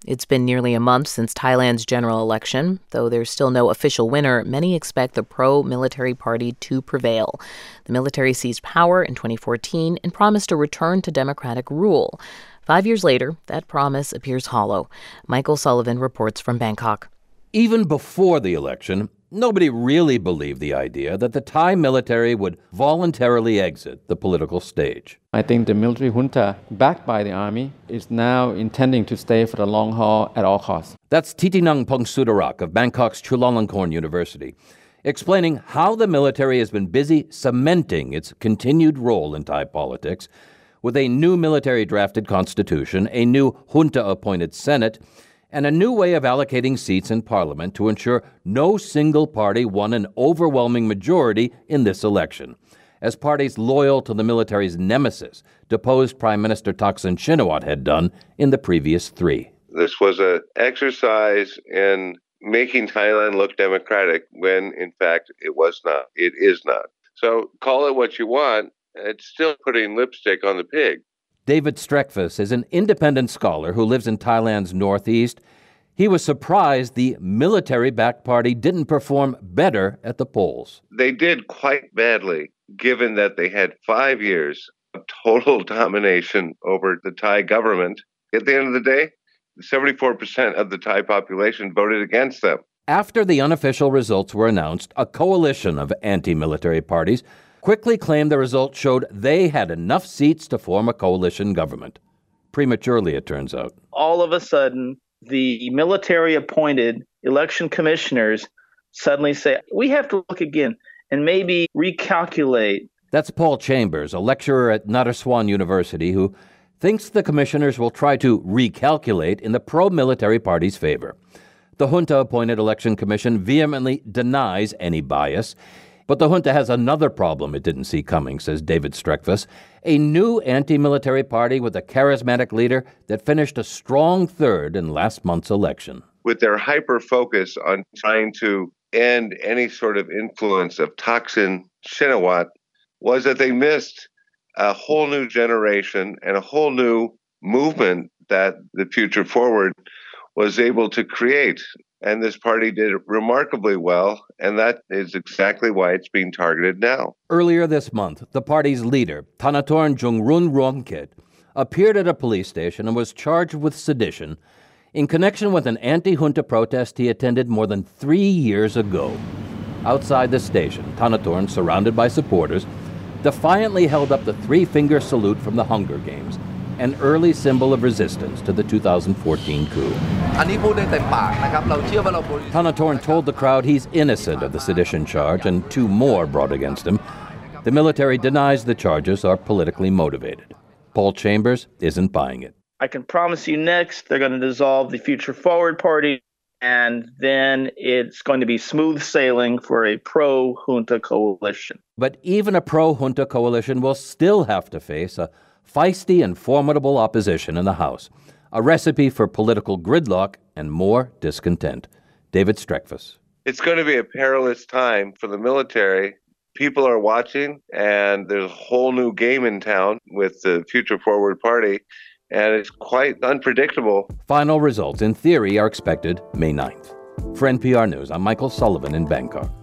It's been nearly a month since Thailand's general election. Though there's still no official winner, many expect the pro-military party to prevail. The military seized power in 2014 and promised a return to democratic rule. 5 years later, that promise appears hollow. Michael Sullivan reports from Bangkok. Even before the election, nobody really believed the idea that the Thai military would voluntarily exit the political stage. I think the military junta, backed by the army, is now intending to stay for the long haul at all costs. That's Titinang Pongsudarak of Bangkok's Chulalongkorn University, explaining how the military has been busy cementing its continued role in Thai politics with a new military-drafted constitution, a new junta-appointed Senate, and a new way of allocating seats in Parliament to ensure no single party won an overwhelming majority in this election, as parties loyal to the military's nemesis, deposed Prime Minister Thaksin Shinawatra, had done in the previous three. This was an exercise in making Thailand look democratic when, in fact, it was not. It is not. So call it what you want, it's still putting lipstick on the pig. David Streckfuss is an independent scholar who lives in Thailand's northeast. He was surprised the military-backed party didn't perform better at the polls. They did quite badly, given that they had 5 years of total domination over the Thai government. At the end of the day, 74% of the Thai population voted against them. After the unofficial results were announced, a coalition of anti-military parties quickly claimed the results showed they had enough seats to form a coalition government. Prematurely, it turns out. All of a sudden, the military-appointed election commissioners suddenly say, we have to look again and maybe recalculate. That's Paul Chambers, a lecturer at Naresuan University, who thinks the commissioners will try to recalculate in the pro-military party's favor. The junta-appointed election commission vehemently denies any bias. But the junta has another problem it didn't see coming, says David Streckfuss, a new anti-military party with a charismatic leader that finished a strong third in last month's election. With their hyper-focus on trying to end any sort of influence of Thaksin Shinawatra, was that they missed a whole new generation and a whole new movement that the Future Forward was able to create. And this party did remarkably well, and that is exactly why it's being targeted now. Earlier this month, the party's leader, Thanatorn Jungrun Ruangkit, appeared at a police station and was charged with sedition in connection with an anti-junta protest he attended more than 3 years ago. Outside the station, Thanatorn, surrounded by supporters, defiantly held up the three-finger salute from the Hunger Games, an early symbol of resistance to the 2014 coup. Thanatorn told the crowd he's innocent of the sedition charge and 2 more brought against him. The military denies the charges are politically motivated. Paul Chambers isn't buying it. I can promise you next, they're going to dissolve the Future Forward Party, and then it's going to be smooth sailing for a pro-junta coalition. But even a pro-junta coalition will still have to face a feisty and formidable opposition in the House, a recipe for political gridlock and more discontent. David Streckfuss. It's going to be a perilous time for the military. People are watching, and there's a whole new game in town with the Future Forward Party, and it's quite unpredictable. Final results, in theory, are expected May 9th. For NPR News, I'm Michael Sullivan in Bangkok.